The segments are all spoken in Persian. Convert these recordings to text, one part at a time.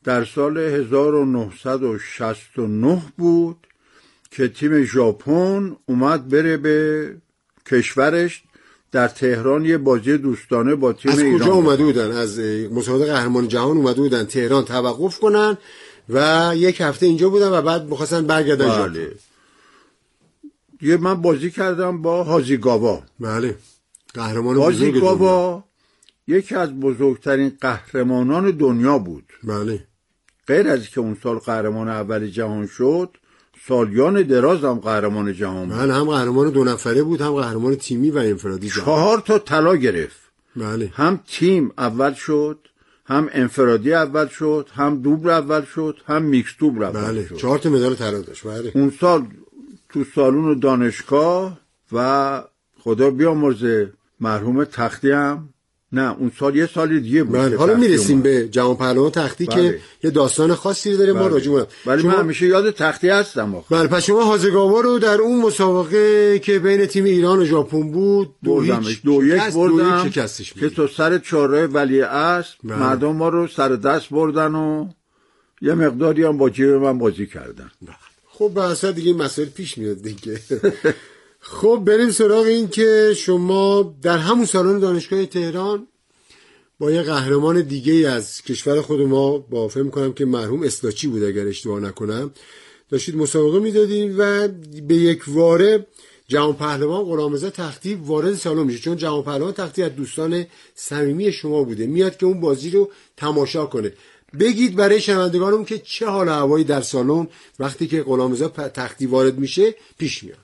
در سال 1969 بود که تیم ژاپن اومد بره به کشورش در تهران یه بازی دوستانه با تیم ایران. از کجا اومده بودن؟ از مسابقه قهرمان جهان اومده بودن تهران توقف کنن و یک هفته اینجا بودن و بعد می‌خواستن برگردن ژاپن. یه من بازی کردم با هازیگاوا. بله. قهرمان هازیگاوا یکی از بزرگترین قهرمانان دنیا بود. بله. غیر از که اون سال قهرمان اول جهان شد، سالیان دراز هم قهرمان جهان بود. بله، هم قهرمان 2 نفره بود، هم قهرمان تیمی و انفرادی جهان. 4 تا طلا گرفت. بله. هم تیم اول شد، هم انفرادی اول شد، هم دوبل اول شد، هم میکس دوبل اول شد. 4 تا مدال طلا داشت. بله. اون سال تو سالن دانشگاه و خدا بیامرزه مرحوم تختی هم، نه اون سال یه سال دیگه بود. بله. حالا میرسیم به جوان پهلوان تختی. بله. که یه داستان خاصی داره. ما راجع به ولی من همیشه یاد تختی هستم. بله. پس شما هازیگاوا رو در اون مسابقه که بین تیم ایران و ژاپن بود 2-1 بردم که تو سر چهارراه ولیعصر مردم ما رو سر دست بردن و یه مقداری هم با جیب من بازی کردن. خب به اصلا دیگه مسائل پیش میاد دیگه. خب بریم سراغ این که شما در همون سالن دانشگاه تهران با یه قهرمان دیگه از کشور خود ما، با فهم کنم که مرحوم اسلاچی بود اگر اشتباه نکنم، داشتید مسابقه میدادید و به یک واره جوان پهلوان غلامرضا تختی وارد سالن میشه، چون جوان پهلوان تختی از دوستان صمیمی شما بوده، میاد که اون بازی رو تماشا کنه. بگید برای شنوندگانم که چه حال هوایی در سالن وقتی که غلامرضا تختی وارد میشه پیش میاد.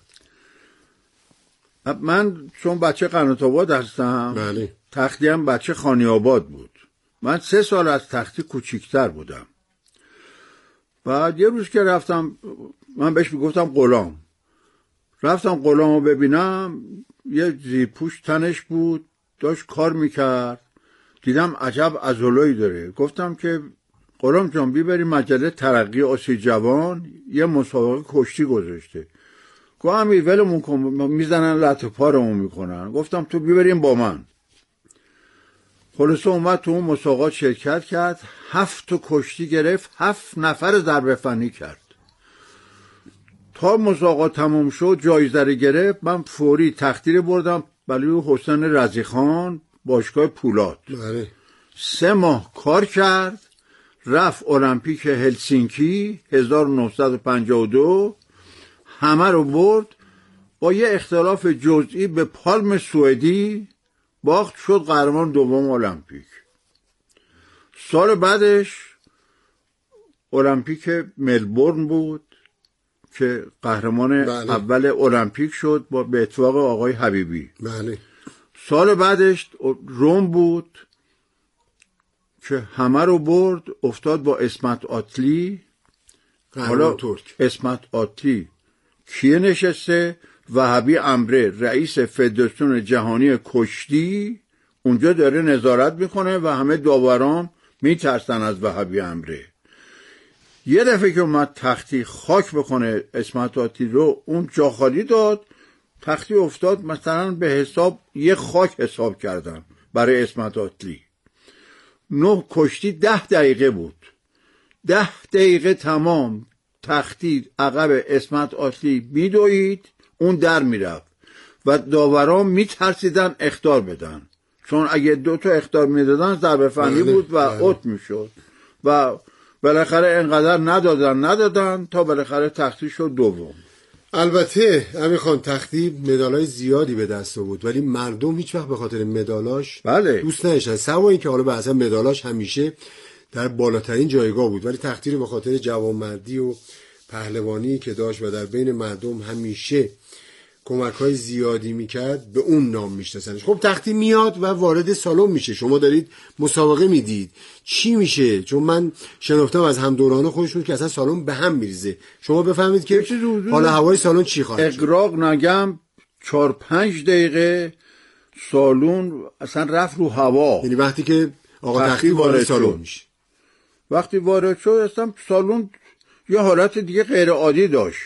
من چون بچه قنات آباد هستم. بله. تختی هم بچه خانی آباد بود. من 3 سال از تختی کوچیکتر بودم. بعد یه روز که رفتم، من بهش میگفتم غلام، رفتم غلام رو ببینم، یه زیرپوش تنش بود، داشت کار میکرد، دیدم عجب عضلایی داره. گفتم که غلام جان بیبری مجله ترقی آسیای جوان یه مسابقه کشتی گذاشته. گفت امیر ولمون کن، میزنن لطه پارمون میکنن. گفتم تو بیبریم با من. خلاصه اومد تو اون مسابقات شرکت کرد، 7 تا کشتی گرفت، 7 نفر ضربه فنی کرد. تا مسابقات تموم شد جایزه رو گرفت. من فوری تختی بردم برای حسین رضیخان باشگاه پولاد. 3 ماه کار کرد، رفت المپیک هلسینکی 1952، همه رو برد، با یه اختلاف جزئی به پالم سوئدی باخت، شد قهرمان دوم المپیک. سال بعدش المپیک ملبورن بود که قهرمان اول المپیک شد به اتفاق آقای حبیبی. بله. سال بعدش روم بود که همه رو برد، افتاد با اسمت آتلی. حالا اسمت آتلی کیه نشسته؟ وهبی امره، رئیس فدراسیون جهانی کشتی، اونجا داره نظارت میکنه و همه داوران میترسن از وهبی امره. یه دفعه که اومد تختی خاک بکنه اسمت آتلی رو، اون جا خالی داد، تختی افتاد مثلا به حساب یه خاک حساب کردن برای اسمت آتلی. 9 کشتی 10 دقیقه بود، 10 دقیقه تمام تختی عقب اسمت آتلی میدوید، اون در میرفت و داوران میترسیدن اخطار بدن، چون اگه 2 تا اخطار میدادن ضربه فنی بود و اوت میشد و بالاخره انقدر ندادن تا بالاخره تختی شد دوم. البته امیر خان تختی مدالای زیادی به دست آورد ولی مردم هیچ وقت به خاطر مدالاش دوست نداشتن، سوا اینکه حالا به اصلا مدالاش همیشه در بالاترین جایگاه بود، ولی تختی رو به خاطر جوانمردی و پهلوانی که داشت و در بین مردم همیشه کمک‌های زیادی میکرد به اون نام میشناسنش. خب تختی میاد و وارد سالن میشه، شما دارید مسابقه میدید، چی میشه؟ چون من شناختم از همدوران خودشون که اصلا سالن به هم میریزه. شما بفهمید که حالا هوای سالن چی خواهد شد. اغراق نگم 4-5 دقیقه سالن اصلا رفت رو هوا. یعنی وقتی که آقا تختی وارد سالن میشه، وقتی وارد شد اصلا سالن یه حالت دیگه غیر عادی داشت.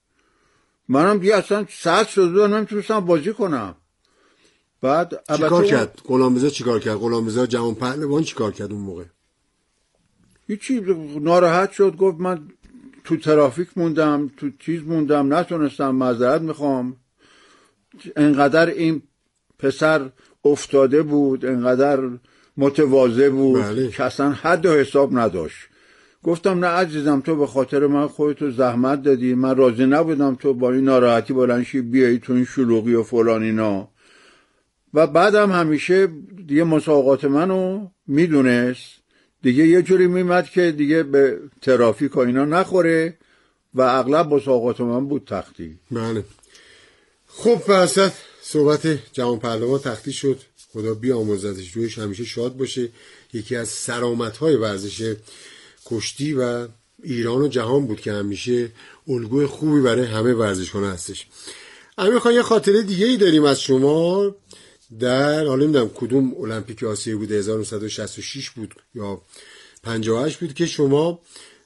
منم دیگه اصلا ساعت شده و نمیتونستم بازی کنم. بعد چیکار کرد غلامرضا؟ غلامرضا جوان پهلوان چیکار کرد اون موقع؟ هیچی، ناراحت شد، گفت من تو ترافیک موندم، تو چیز موندم، نتونستم، معذرت میخوام. انقدر این پسر افتاده بود، انقدر متواضع بود بله. که اصلا حد و حساب نداشت. گفتم نه عزیزم، تو به خاطر من خودتو زحمت دادی، من راضی نبودم تو با این ناراحتی بلنشی بیایی تو این شلوغی و فلان اینا. و بعدم همیشه دیگه مسابقات منو میدونست، دیگه یه جوری میمد که دیگه به ترافیک و اینا نخوره و اغلب مسابقات من بود تختی. بله. خب فرصت صحبت جهان پهلوان تختی شد. خدا بیامرزتش، رویش همیشه شاد باشه. یکی از سرآمدهای ورزش کشتی و ایران و جهان بود که همیشه الگوی خوبی برای همه ورزشکاران هستش. امیر خان، یه خاطره دیگه ای داریم از شما در، حالا نمیدونم کدوم المپیک آسیایی بود، 1966 بود یا 58 بود، که شما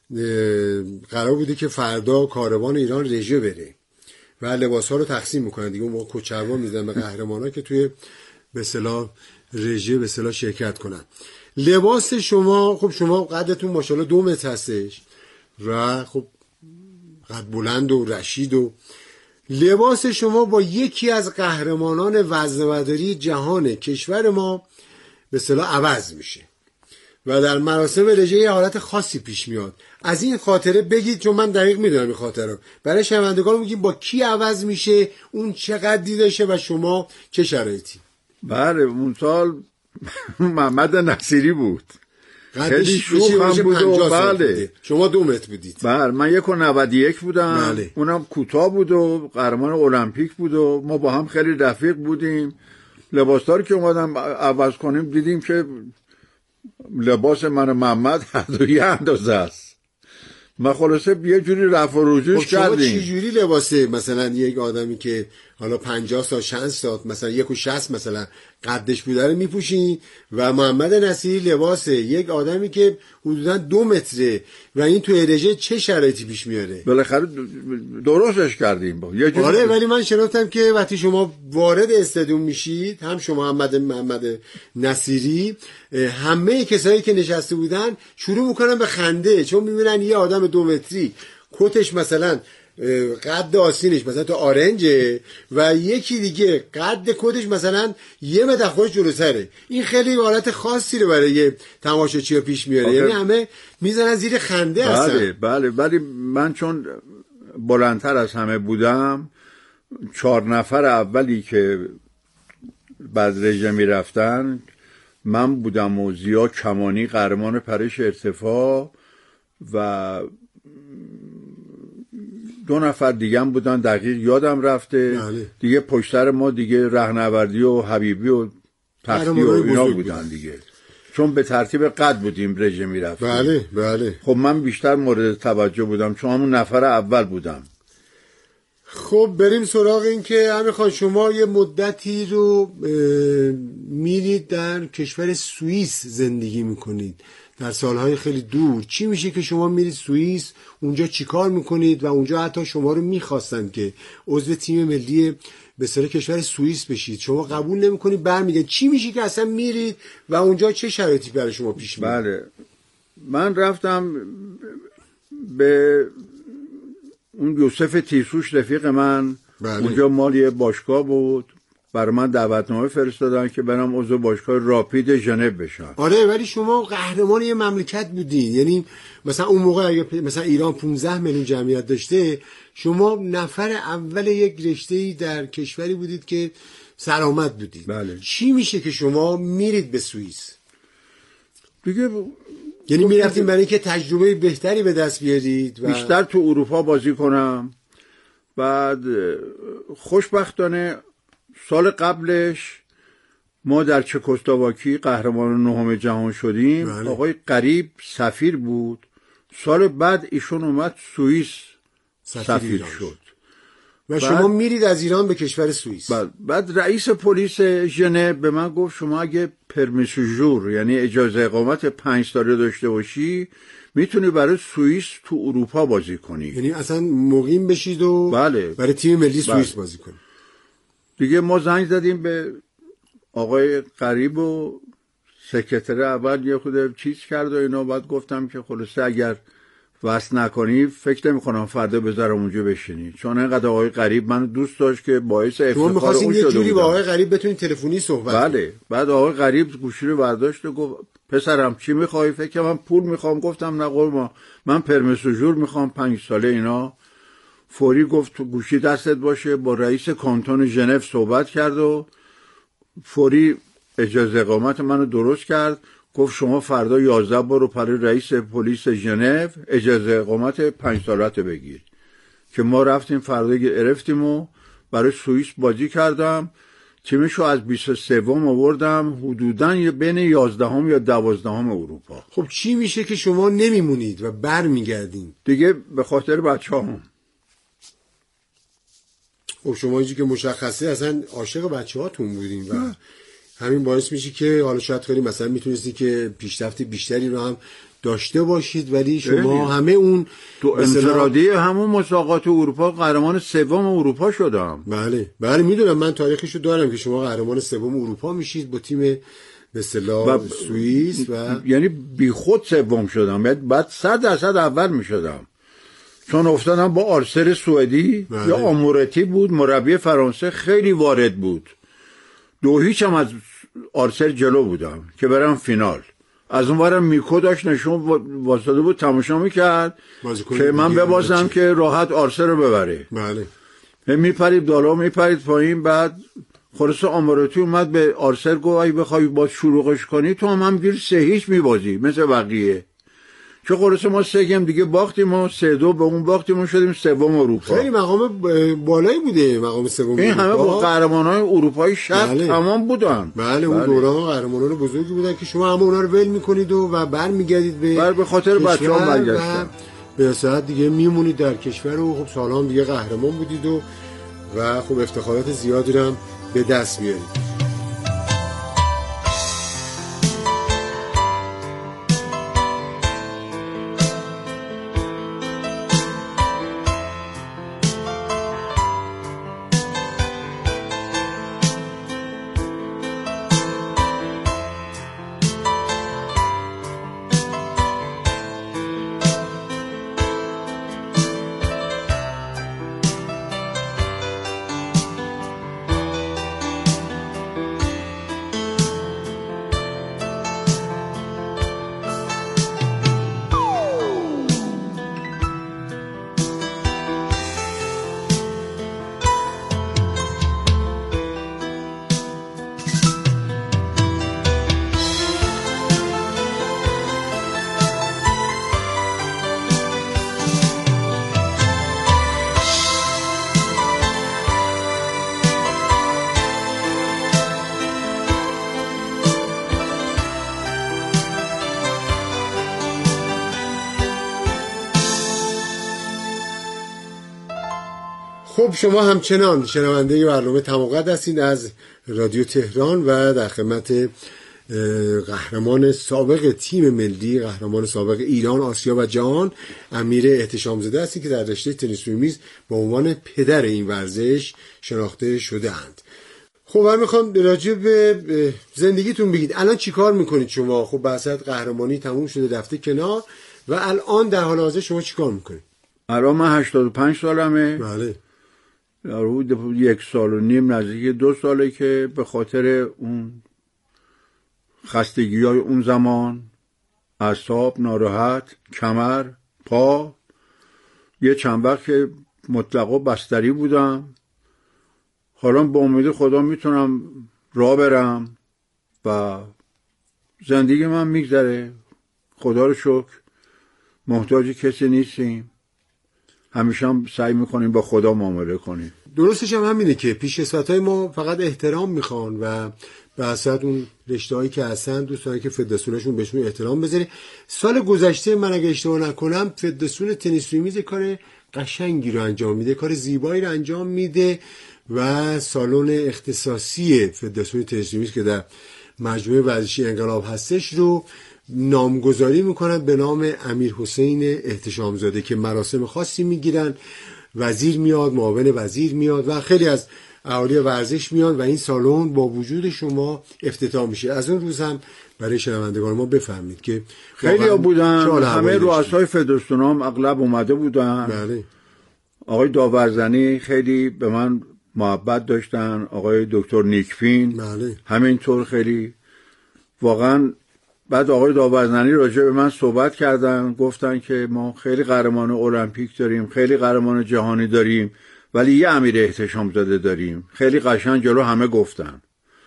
قرار بوده که فردا کاروان ایران رژه بره و لباس‌ها رو تقسیم میکنن دیگه. اون موقع کوچروان میدن به قهرمانا که توی به اصطلاح رژه به اصطلاح شرکت کنن. لباس شما، خب شما قدتون ماشاءالله 2 متر هستش و خب قد بلند و رشید، و لباس شما با یکی از قهرمانان وزنه‌برداری جهان کشور ما به اصطلاح عوض میشه و در مراسم رژه یه حالت خاصی پیش میاد. از این خاطره بگید، چون من دقیق میدونم این خاطره رو. برای شنوندگان میگیم با کی عوض میشه، اون چقدر دیدشه و شما چه شرایطی؟ بله، اون سال محمد نصیری بود، خیلی شوخ هم بود و بله شما 2 متر بودید. بله، من 1.91 بودم. بله. اونم کوتاه بود و قهرمان المپیک بود و ما با هم خیلی رفیق بودیم. لباسدار که اومدم عوض کنیم دیدیم که لباس من و محمد هر دو یه اندازه است. ما خلاصه یه جوری رفع و رجوعش کردیم. شما چی جوری لباسه مثلا یک آدمی که حالا 50 سال 60 سال مثلا 1.60 مثلا قدش بوده رو میپوشین و محمد نصیری لباسه یک آدمی که حدودا 2 متره و این تو رژه چه شرایطی پیش میاره؟ بالاخره درستش کردیم با یه جوری. آره، ولی من شنفتم که وقتی شما وارد استادیوم میشید، هم شما محمد نصیری، همه کسایی که نشسته بودن شروع میکنن به خنده، چون میبینن یه آدم 2 متری کتش مثلا قد آستینش مثلا تو آرنجه و یکی دیگه قد کتش مثلا 1 متر خودش جلوتره. این خیلی حالت خاصی رو برای تماشاچی‌ها پیش میاره. یعنی همه میزنن زیر خنده هستن. بله، ولی من چون بلندتر از همه بودم، 4 نفر اولی که بعد رژه میرفتن من بودم و زیا کمانی قهرمان پرش ارتفاع و 2 نفر دیگه هم بودن، دقیق یادم رفته. بله. دیگه پشتر ما دیگه رهنوردی و حبیبی و تختی و اینا بودن دیگه، چون به ترتیب قد بودیم رژه میرفتیم. بله بله. خب من بیشتر مورد توجه بودم چون همون نفر اول بودم. خب بریم سراغ این که امیر خان، شما یه مدتی رو میرید در کشور سوئیس زندگی میکنید در سالهای خیلی دور. چی میشه که شما میرید سوئیس، اونجا چیکار میکنید و اونجا حتی شما رو میخواستن که عضو تیم ملی به سر کشور سوئیس بشید، شما قبول نمیکنید، برمیگردید. چی میشه که اصلا میرید و اونجا چه شرایطی برای شما پیش میاد؟ بله، من رفتم به اون یوسف تیسوش رفیق من. بله. اونجا مال یه باشگاه بود، برای من دعوتنامه فرستادن که برم عضو باشگاه راپید ژنو بشم. آره، ولی شما قهرمان یه مملکت بودین. یعنی مثلا اون موقع اگه مثلا ایران 15 میلیون جمعیت داشته، شما نفر اول یک رشته‌ای در کشوری بودید که سرآمد بودید. بله. چی میشه که شما میرید به سوئیس؟ دیگه یعنی میرفتین برای اینکه تجربه بهتری به دست بیارید و بیشتر تو اروپا بازی کنم. بعد خوشبختانه سال قبلش ما در چکسلواکی قهرمان 9 جهان شدیم. بله. آقای قریب سفیر بود. سال بعد ایشون اومد سوئیس سفیر شد و شما میرید از ایران به کشور سوئیس. بعد رئیس پلیس ژنو به من گفت شما اگه پرمیس ژور، یعنی اجازه اقامت 5 ساله داشته باشی، میتونی برای سوئیس تو اروپا بازی کنی. یعنی اصلا مقیم بشید و بله. برای تیم ملی سوئیس بازی کنید. دیگه ما زنگ زدیم به آقای قریب و سکرتر اول یه خود چیز کرد و اینا، بعد گفتم که خلاصه اگر وصل نکنی فکر نمی‌کنم فردا بذارم اونجا بشینی، چون اینقدر آقای غریب منو دوست داشت که باعث افتخار اون شده. یه جوری با آقای غریب بتونید تلفنی صحبت بله. بعد آقای غریب گوشی رو برداشت و گفت پسرم چی می‌خوای؟ فکر من پول می‌خوام. گفتم نه قربان، من پرمیس و ژور می‌خوام 5 ساله اینا. فوری گفت تو گوشی دستت باشه، با رئیس کانتون ژنو صحبت کرد و فوری اجازه اقامت منو درست کرد. گفت شما فردا 11 برو برای رئیس پلیس ژنو اجازه اقامت 5 سالت بگیر. که ما رفتیم فردا گرفتیم و برای سوئیس بازی کردم. تیمشو از 23 آوردم حدوداً بین 11 یا 12 اروپا. خب چی میشه که شما نمیمونید و برمیگردین؟ دیگه به خاطر بچه‌هام. خب شما اینجا که مشخصه اصلا عاشق بچه‌هاتون بودین و همین باعث میشه که حالا شاید خیلی مثلا میتونستی که پیشرفت بیشتری رو هم داشته باشید، ولی شما همه اون تو انفرادی همون مسابقات اروپا قهرمان 3 اروپا شدم. بله میدونم، من تاریخشو دارم که شما قهرمان 3 اروپا میشید با تیم به اصطلاح سوئیس و یعنی بیخود 3 شدم، بعد 100% اول میشدم، چون افتادم با آرسر سوئدی یا آمورتی بود مربی فرانسه، خیلی وارد بود. 2-0 هم از آرسر جلو بودم که برم فینال. از اون ورم میکو داشت نشون واسطه بود تماشا میکرد که من ببازم که راحت آرسر رو ببره. بله. میپرید بالا میپرید پایین. بعد خلاص آمورتی اومد به آرسر گفت اگه بخوای با شروعش کنی تو هم گیر 3-0 میبازی مثل بقیه. چه خلاص ما 3 گیم دیگه باختیم و 3-2 به اون باختیم و شدیم 3 اروپا. خیلی مقام بالایی بوده مقام 3 اروپا. این همه با قهرمانای اروپایی شرط تمام بودن. بله اون دوران قهرمانان بزرگی بودن که شما همه اونا رو ول میکنید و برمیگردید به خاطر بچه‌ها برگشتن. به ساعت دیگه میمونید در کشور و خب سالام دیگه قهرمان بودید و خب افتخارات زیادی رو هم به دست میارید. خب شما همچنان شنونده برنامه تماقد هستید از رادیو تهران و در خدمت قهرمان سابق تیم ملی، قهرمان سابق ایران، آسیا و جهان، امیر احتشامزاده هستید که در رشته تنیس روی میز به عنوان پدر این ورزش شناخته شده اند. خب من میخوام راجع به زندگیتون بگید. الان چی کار میکنید شما؟ خب بعد قهرمانی تموم شده رفته کنار و الان در حال حاضر شما چی کار میکنید؟ الان من 85 سالمه. بله. در حدود 1.5 سال نزدیک 2 ساله که به خاطر اون خستگی‌های اون زمان، اعصاب ناراحت، کمر، پا، یه چند وقت که مطلقا بستری بودم. حالا با امید خدا میتونم راه برم و زندگی من میگذره، خدا رو شکر. محتاج کسی نیستیم، همیشه هم سعی میکنیم با خدا معامله کنیم. درستش هم همینه که پیشکسوتای ما فقط احترام میخوان و به اساس اون رشته‌هایی که هستن دوست دارن که فدراسیونشون بهشون احترام بذاره. سال گذشته من اگه اشتباه نکنم فدراسیون تنیس روی میز کار قشنگی رو انجام میده، کار زیبایی رو انجام میده و سالن اختصاصی فدراسیون تنیس روی میز که در مجموعه ورزشی انقلاب هستش رو نامگذاری میکنن به نام امیر حسین احتشامزاده که مراسم خاصی میگیرن، وزیر میاد، معاون وزیر میاد و خیلی از اهالی ورزش میان و این سالن با وجود شما افتتاح میشه. از اون روز هم برای شنوندگان ما بفهمید که خیلی ها بودن، همه رؤسای فدراسیون هم اغلب اومده بودن. بله. آقای داورزنی خیلی به من محبت داشتن، آقای دکتر نیکفین بله. همینطور خیلی واقعا. بعد آقای داورزنی راجع به من صحبت کردن، گفتن که ما خیلی قهرمان المپیک داریم، خیلی قهرمان جهانی داریم، ولی یه امیر احتشام زاده داریم. خیلی قشنگ جلو همه گفتن.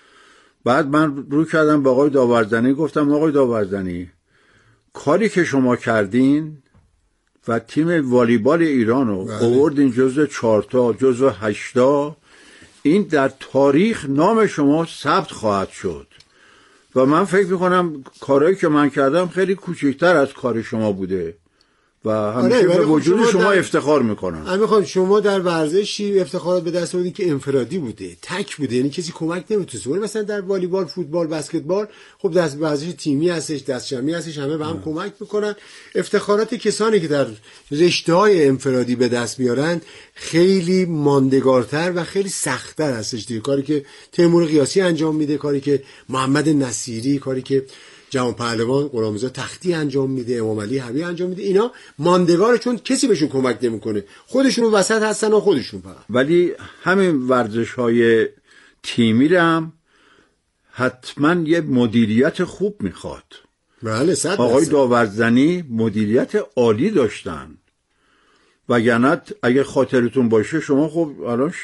بعد من رو کردم به آقای داورزنی، گفتم آقای داورزنی، کاری که شما کردین و تیم والیبال ایران رو آوردین جزو 4 جزو 8، این در تاریخ نام شما ثبت خواهد شد و من فکر میکنم کارهایی که من کردم خیلی کوچکتر از کار شما بوده و همیشه به وجود شما افتخار میکنم. امیخوام شما در ورزشی افتخارات به دست آوردین که انفرادی بوده، تک بوده، یعنی کسی کمک نمیتونه. ولی مثلا در والیبال، فوتبال، بسکتبال خب دست ورزش تیمی هستش، دست جمعی هستش، همه به هم کمک میکنن. افتخارات کسانی که در رشته‌های انفرادی به دست میارن خیلی ماندگارتر و خیلی سخت‌تر هستش دیگه. کاری که تیمور قیاسی انجام میده، کاری که محمد نصیری، کاری که جوان پهلوان غلامرضا تختی انجام میده، امام علی حبیب انجام میده، اینا ماندگاره چون کسی بهشون کمک نمیکنه، خودشون وسط هستن و خودشون فقط. ولی همین ورزش‌های تیمی هم حتما یه مدیریت خوب میخواد. بله، آقای داورزنی مدیریت عالی داشتن وگرنه اگه خاطرتون باشه شما خب الان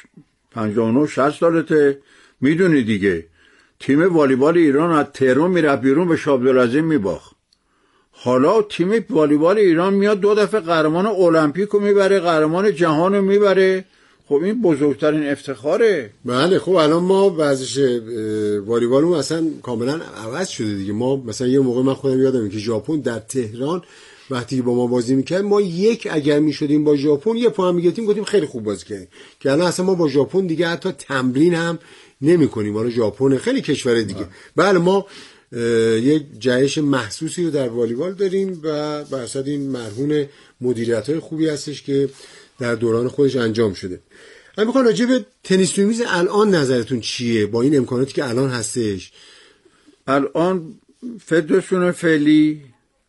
59-60 سالته، میدونی دیگه تیم والیبال ایران از تهران میرفت بیرون به شاه عبدالعظیم میباخت. حالا تیم والیبال ایران میاد 2 دفعه قهرمان المپیک رو میبره، قهرمان جهان رو میبره. خب این بزرگترین افتخاره. بله. خب الان ما ورزش والیبالمون اصلا کاملا عوض شده دیگه. ما مثلا یه موقع من خودم یادمه که ژاپن در تهران وقتی با ما بازی میکرد، ما اگر میشدیم با ژاپن یه پا هم میگرفتیم، گفتیم خیلی خوب بازی کردیم. که الان اصلا ما با ژاپن دیگه حتی تمرین هم نمی‌کنیم. حالا ژاپن خیلی کشور دیگه. بله ما یک جهش محسوسی رو در والیبال داریم و بر اساس این مرهون مدیریت‌های خوبی هستش که در دوران خودش انجام شده. من می‌خوام راجع به تنیس توی میز الان نظرتون چیه با این امکاناتی که الان هستش؟ الان فدراسیون فعلی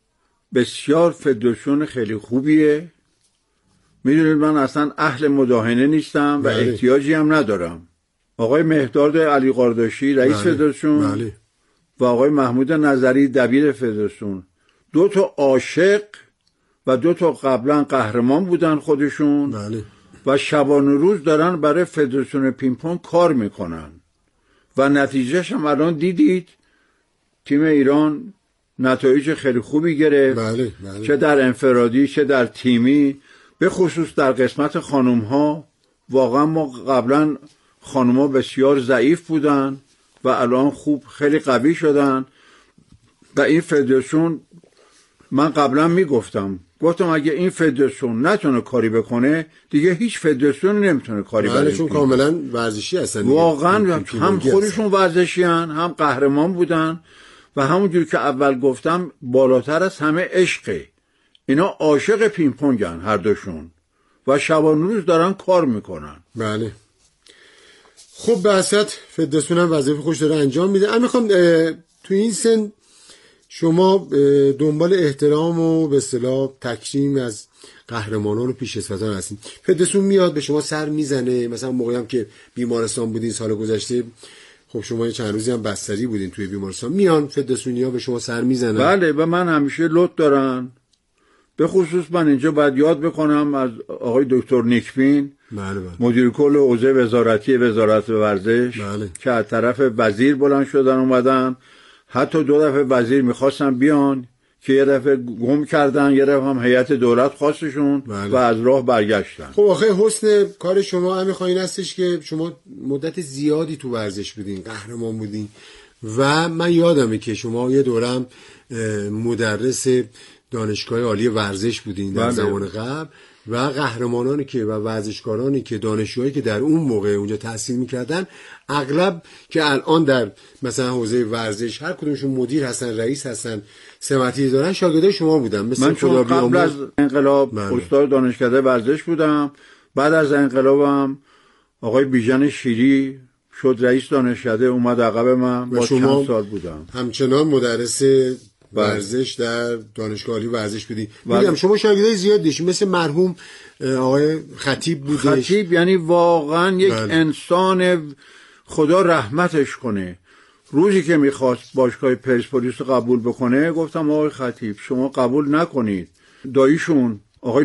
بسیار فدراسیون خیلی خوبیه. میدونید من اصلا اهل مداهنه نیستم و احتیاجی هم ندارم. آقای مهداد علی قارداشی رئیس فدراسیون و آقای محمود نظری دبیر فدراسیون 2 عاشق و 2 قبلا قهرمان بودن خودشون. و شبانه روز دارن برای فدراسیون پینگ کار میکنن و نتیجهش هم الان دیدید. تیم ایران نتایج خیلی خوبی گرفت. چه در انفرادی چه در تیمی، به خصوص در قسمت خانم ها. واقعا ما قبلا خانم‌ها بسیار ضعیف بودن و الان خوب خیلی قوی شدن و این فدراسیون، من قبلا میگفتم اگه این فدراسیون نتونه کاری بکنه دیگه هیچ فدراسیونی نمیتونه کاری بکنه. چون کاملا ورزشی هستن واقعا، هم خودشون ورزشی هن، هم قهرمان بودن و همونجور که اول گفتم بالاتر از همه عشقه. اینا عاشق پینگ پونگن هر دوشون و شبانه روز دارن کار میکنن. بله. خب به اساس فدراسیون هم وظیفه خوش داره انجام میده. من میخوام تو این سن شما دنبال احترام و به اصطلاح تکریم از قهرمانان و پیشکسوتان هستین. فدراسیون میاد به شما سر میزنه، مثلا موقعی هم که بیمارستان بودین سال گذشته، خب شما چند روزی هم بستری بودین توی بیمارستان، میان فدراسیونیا به شما سر میزنن؟ بله و من همیشه لطف دارن. به خصوص من اینجا باید یاد بکنم از آقای دکتر نیکفین، مدیر کل حوزه وزارتی وزارت ورزش، که از طرف وزیر بلند شدن اومدن. حتی 2 دفعه وزیر میخواستن بیان که یه دفعه گم کردن، یه دفعه هم هیئت دولت خواستشون و از راه برگشتن. خب آخه حسن کار شما هم این هستش که شما مدت زیادی تو ورزش بودین، قهرمان بودین و من یادمه که شما یه دورم مدرس دانشگاه عالی ورزش بودین در زمان قبل و قهرمانانی که و ورزشکارانی که دانشجوهایی که در اون موقع اونجا تحصیل میکردن اغلب که الان در مثلا حوزه ورزش هر کدومشون مدیر هستن، رئیس هستن، سمتی دارن، شاگردای شما بودن. من چون قبل از انقلاب استاد دانشکده ورزش بودم، بعد از انقلابم آقای بیژن شیری شد رئیس دانشکده، اومد عقب من. با چند سال بودم. همچنان مدرس ورزش در دانشگاه عالی ورزش بودی. میگم شما شاگردای زیاد داشتید، مثل مرحوم آقای خطیب بودش. خطیب یعنی واقعا یک انسان، خدا رحمتش کنه. روزی که میخواست باشگاه پرسپولیس رو قبول بکنه، گفتم آقای خطیب شما قبول نکنید. داییشون آقای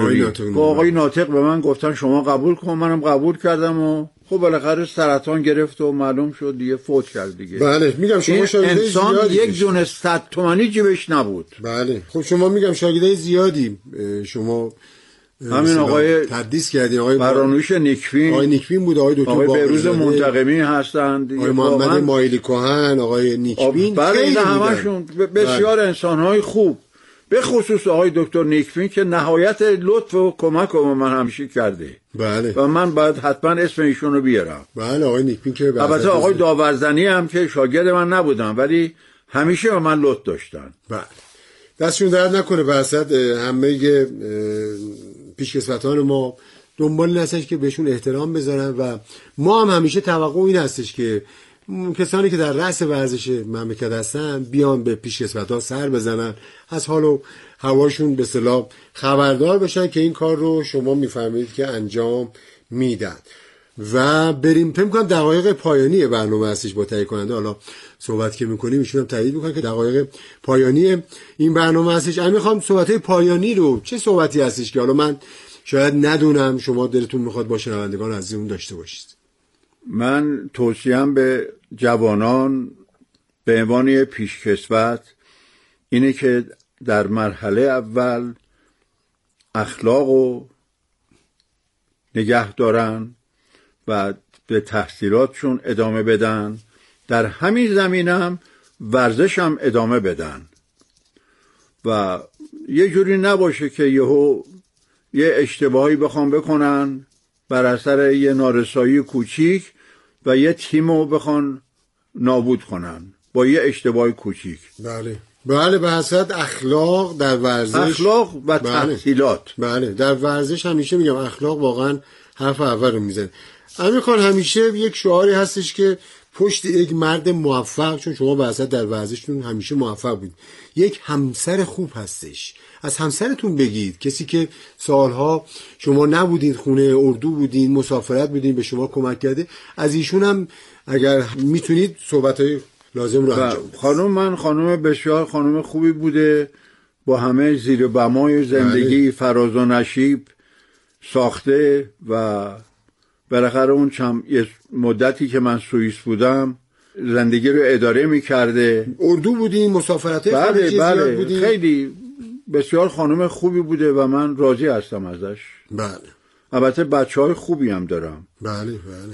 ناطق به من گفتن شما قبول کن. منم قبول کردم و خب بالاخره سرطان گرفت و معلوم شد دیگه، فوت کرد دیگه. بله میگم شما شاگردای انسان زیادی یک دونه 100 تومانی جیبش نبود. بله خب شما میگم شاگردای زیادی شما همین آقای تدریس کردین. آقای برانوش نیکفین، آقای نیکفین بود، آقای دکتر آقای بهروز منتقمی هستند، آقای محمد مایلی کهن، آقای نیکفین، خیلی همشون بسیار انسان‌های خوب، به خصوص آقای دکتر نیکفین که نهایت لطف و کمک رو من همیشه کرده. بله و من باید حتما اسم ایشون رو بیارم. بله آقای نیکفین که البته آقای داورزنی هم که شاگرد من نبودن ولی همیشه به من لطف داشتن. بله دستشون درد نکنه. برصد همه پیشکسوتان ما دنبال هستش که بهشون احترام بذارن و ما هم همیشه توقع این هستش که کسانی که در رأس ورزش مملکت هستن بیان به پیشکسوت‌ها سر بزنن، از حال و هواشون به اصطلاح خبردار بشن که این کار رو شما میفهمید که انجام میدن. و بریم فکر می‌کنم دقایق پایانی برنامه هستش با تهیه کننده. حالا صحبت که می‌کنیم ایشون هم تایید می‌کنن که دقایق پایانی این برنامه هستش. من می‌خوام صحبت‌های پایانی رو، چه صحبتی هستش که حالا من شاید ندونم شما دلتون می‌خواد با شنوندگان عزیزمون داشته باشید. من توصیه‌ام به جوانان به عنوان پیشکسوت اینه که در مرحله اول اخلاق رو نگه دارن و به تحصیلاتشون ادامه بدن، در همین زمینم ورزش هم ادامه بدن و یه جوری نباشه که یه اشتباهی بخوام بکنن بر اثر یه نارسایی کوچیک و یه تیمو بخوان نابود کنن با یه اشتباه کوچیک. بله به حسرت اخلاق در ورزش، اخلاق و تحصیلات. بله در ورزش همیشه میگم اخلاق واقعا حرف اول رو میزنه. امیر خان همیشه یک شعاری هستش که پشت یک مرد موفق، چون شما به حسرت در ورزشتون همیشه موفق بود، یک همسر خوب هستش. از همسرتون بگید، کسی که سالها شما نبودین خونه، اردو بودین، مسافرت بودین، به شما کمک کرده. از ایشون هم اگر میتونید صحبت‌های لازم رو انجام. خانم من خانم بسیار خانم خوبی بوده، با همه زیر بمای زندگی فراز و نشیب ساخته و بالاخره اون یه مدتی که من سوئیس بودم زندگی رو اداره می‌کرده. اردو بودین، مسافرت خارجی زیاد بودین. خیلی بسیار خانم خوبی بوده و من راضی هستم ازش. بله. البته بچه‌های خوبی هم دارم. بله.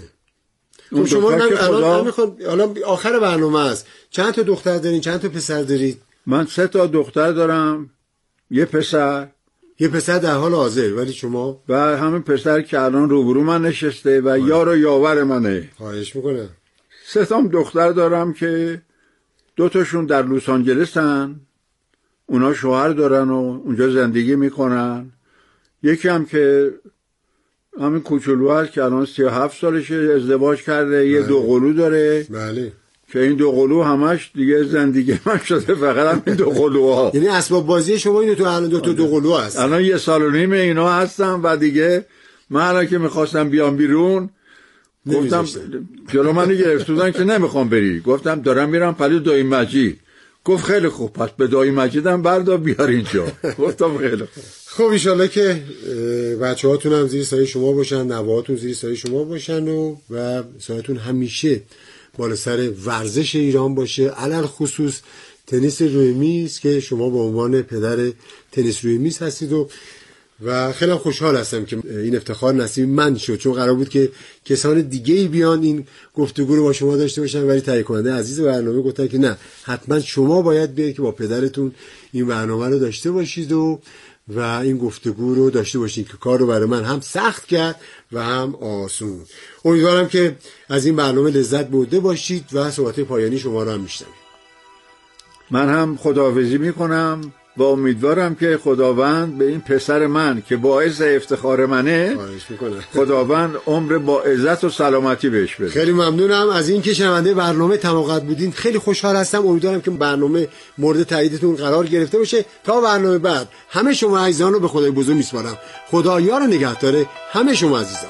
خب شما الان آخر برنامه است. چند تا دختر دارین، چند تا پسر دارید؟ من 3 تا دختر دارم، یه پسر در حال حاضر. ولی شما؟ و همین پسر که الان روبرو من نشسته و یار و یاور منه. خواهش میکنم. 3 تا دختر دارم که 2 تاشون در لس آنجلسن، اونا شوهر دارن و اونجا زندگی میکنن. یکی هم که همین کوچولو هست که الان 37 سالشه، ازدواج کرده. یه دوقلو داره. بله. که این دوقلو همش دیگه زندگی من شده، فقط همین دوقلوها. یعنی اسباب بازی شما اینو تو الان 2 تا دوقلو هست. الان 1.5 سال اینا هستم و دیگه من الان که میخواستم بیام بیرون گفتم جلو منو گرفتودن که نمیخوام بری. گفتم دارم میرم پلی دایی مجید. گفت خیلی خوب، پس به دایی مجیدم بردار بیار اینجا. گفتم خیلی خوب. خب ایشالله که بچه‌هاتون هم زیر سایه شما باشن، نوه‌هاتون زیر سایه شما باشن و سایتون همیشه بالا سر ورزش ایران باشه، علل خصوص تنیس روی میز که شما به عنوان پدر تنیس روی میز هستید و خیلی خوشحال هستم که این افتخار نصیب من شد، چون قرار بود که کسان دیگه‌ای بیان این گفتگو رو با شما داشته باشن، ولی تهیه کننده عزیز برنامه گفتن که نه، حتما شما باید بیاید که با پدرتون این برنامه رو داشته باشید و این گفتگو رو داشته باشید که کار رو برای من هم سخت کرد و هم آسون. امیدوارم که از این برنامه لذت برده باشید و صحبت پایانی شما رو هم میشنویم. من هم خداحافظی میکنم و امیدوارم که خداوند به این پسر من که باعث افتخار منه خداوند عمر با عزت و سلامتی بهش بده. خیلی ممنونم از این که شنونده برنامه تماقت بودین. خیلی خوشحال هستم. امیدوارم که برنامه مورد تاییدتون قرار گرفته باشه. تا برنامه بعد همه شما عزیزان رو به خدای بزرگ میسپارم. خدا یار و نگهدار همه شما عزیزان.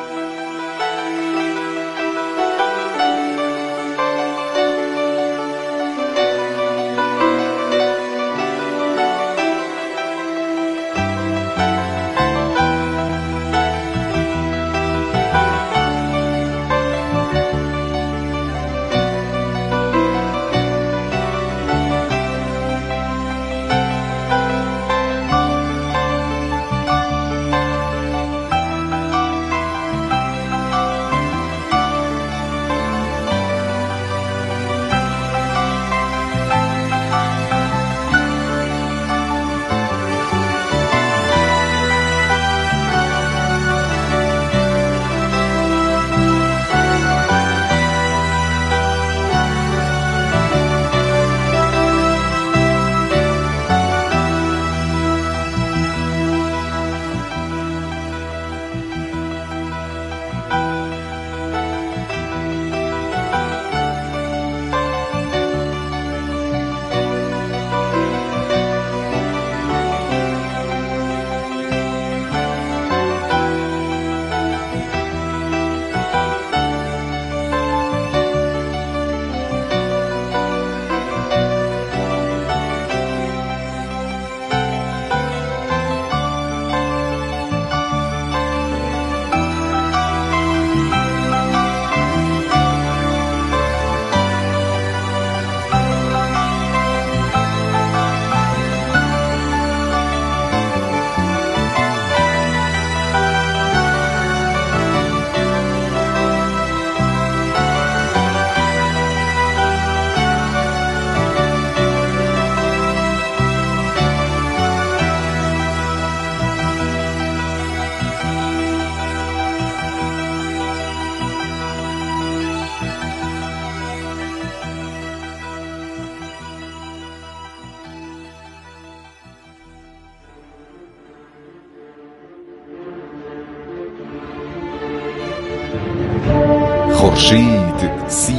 خورشید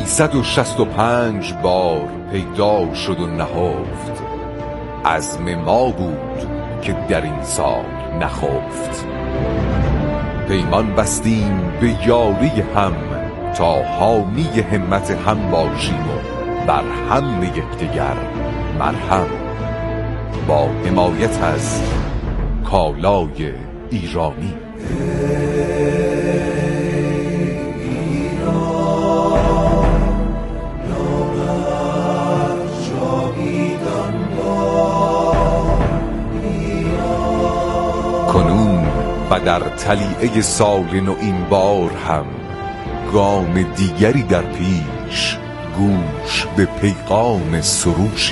365 بار پیدا شد و نهفت، عزم ما بود که در این سال نخفت. پیمان بستیم به یاری هم تا حامی همت هم باشیم و بر هم یکدیگر مرهم، با حمایت از کالای ایرانی. کنون و در طلیعه سال نو این بار هم گام دیگری در پیش، گوش به پیغام سروشی.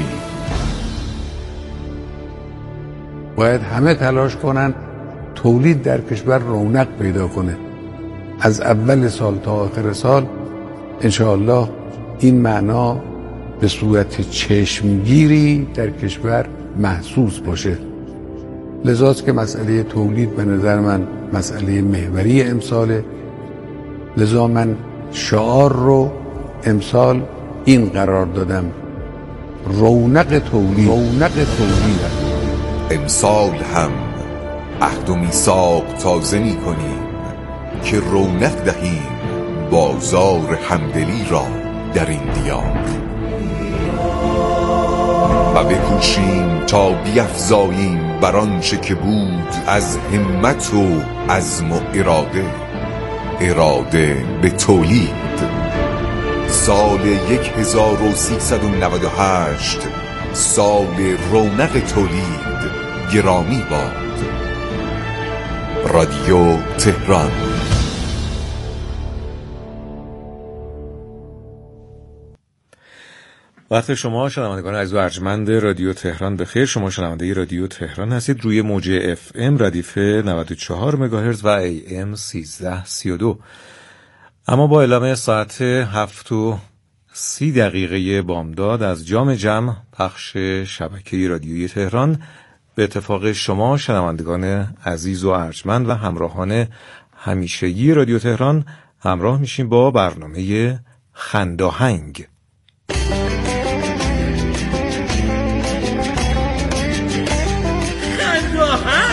باید همه تلاش کنن تولید در کشور رونق پیدا کنه. از اول سال تا آخر سال انشاءالله این معنا به صورت چشمگیری در کشور محسوس باشه. لذاست که مسئله تولید به نظر من مسئله محوری امساله. لذا من شعار رو امسال این قرار دادم: رونق تولید. رونق تولید امسال هم عهد و میثاق تازه می کنیم که رونق دهیم بازار همدلی را در این دیار و بکوشیم تا بیفزاییم بر آنچه که بود از همت و عزم و اراده به تولید. سال 1398 سال رونق تولید گرامی باد. رادیو تهران. وقت شما شنوندگان عزیز و ارجمند رادیو تهران بخیر. شما شنونده رادیو تهران هستید روی موج FM ردیف 94 مگاهرتز و AM 1332. اما با اعلام ساعت 7:30 30 دقیقه بامداد از جام جم پخش شبکه رادیویی تهران به اتفاق شما شنوندگان عزیز و ارجمند و همراهان همیشگی رادیو تهران همراه میشیم با برنامه خنداهنگ.